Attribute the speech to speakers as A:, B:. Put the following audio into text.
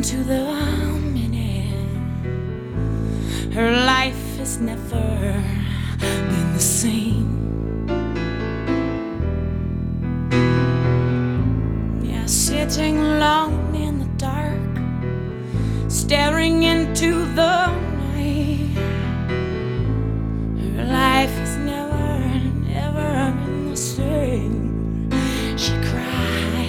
A: to the minute. Her life has never been the same. Yeah, sitting alone in the dark, staring into the